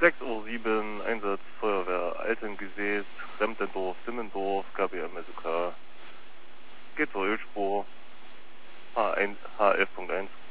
6:07 Uhr, Einsatz Feuerwehr Altengesäß, Remdendorf, Simmendorf, KBM SOK. Geht zur Ölspur, H1, H11.1.